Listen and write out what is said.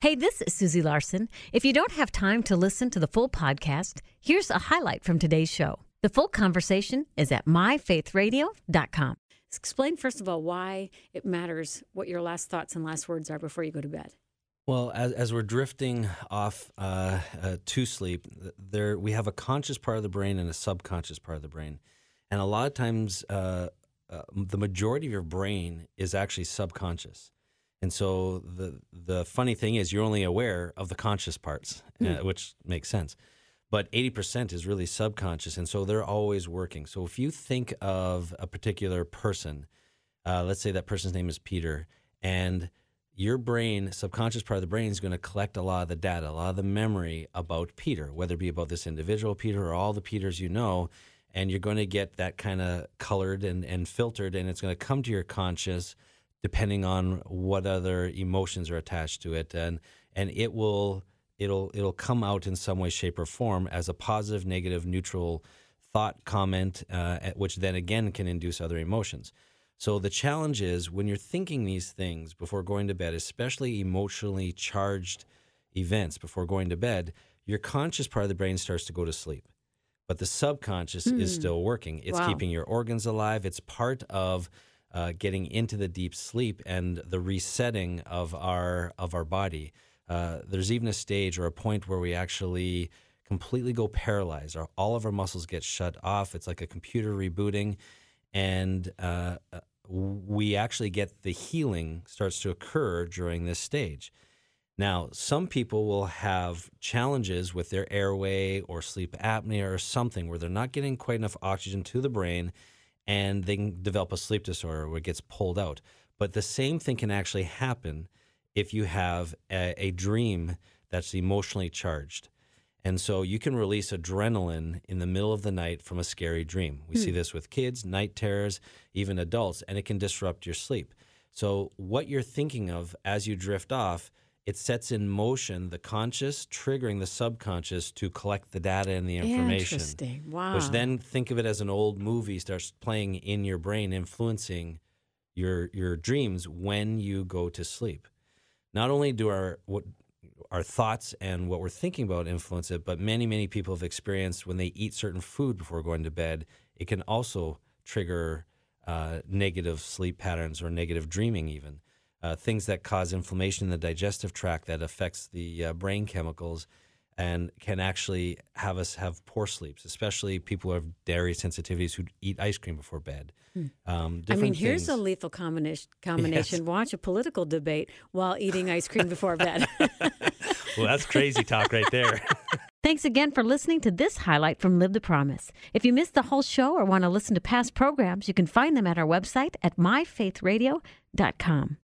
Hey, this is Susie Larson. If you don't have time to listen to the full podcast, here's a highlight from today's show. The full conversation is at myfaithradio.com. Explain, first of all, why it matters what your last thoughts and last words are before you go to bed. Well, as we're drifting off to sleep, we have a conscious part of the brain and a subconscious part of the brain. And a lot of times, the majority of your brain is actually subconscious. And so the funny thing is you're only aware of the conscious parts, which makes sense. But 80% is really subconscious, and so they're always working. So if you think of a particular person, let's say that person's name is Peter, and your brain, subconscious part of the brain, is going to collect a lot of the data, a lot of the memory about Peter, whether it be about this individual Peter or all the Peters you know, and you're going to get that kind of colored and filtered, and it's going to come to your conscious depending on what other emotions are attached to it, and it'll come out in some way, shape, or form as a positive, negative, neutral thought, comment, which then again can induce other emotions. So the challenge is when you're thinking these things before going to bed, especially emotionally charged events before going to bed, your conscious part of the brain starts to go to sleep. But the subconscious is still working. It's keeping your organs alive. It's part of getting into the deep sleep and the resetting of our body. There's even a stage or a point where we actually completely go paralyzed. All of our muscles get shut off. It's like a computer rebooting, and we actually get the healing starts to occur during this stage. Now, some people will have challenges with their airway or sleep apnea or something where they're not getting quite enough oxygen to the brain, and they can develop a sleep disorder where it gets pulled out. But the same thing can actually happen if you have a dream that's emotionally charged. And so you can release adrenaline in the middle of the night from a scary dream. We see this with kids, night terrors, even adults, and it can disrupt your sleep. So what you're thinking of as you drift off, it sets in motion the conscious, triggering the subconscious to collect the data and the information. Interesting. Wow. Which then, think of it as an old movie starts playing in your brain, influencing your dreams when you go to sleep. Not only do our thoughts and what we're thinking about influence it, but many, many people have experienced when they eat certain food before going to bed, it can also trigger negative sleep patterns or negative dreaming even. Things that cause inflammation in the digestive tract that affects the brain chemicals and can actually have us have poor sleeps, especially people who have dairy sensitivities who eat ice cream before bed. Here's a lethal combination. Yes. Watch a political debate while eating ice cream before bed. Well, that's crazy talk right there. Thanks again for listening to this highlight from Live the Promise. If you missed the whole show or want to listen to past programs, you can find them at our website at myfaithradio.com.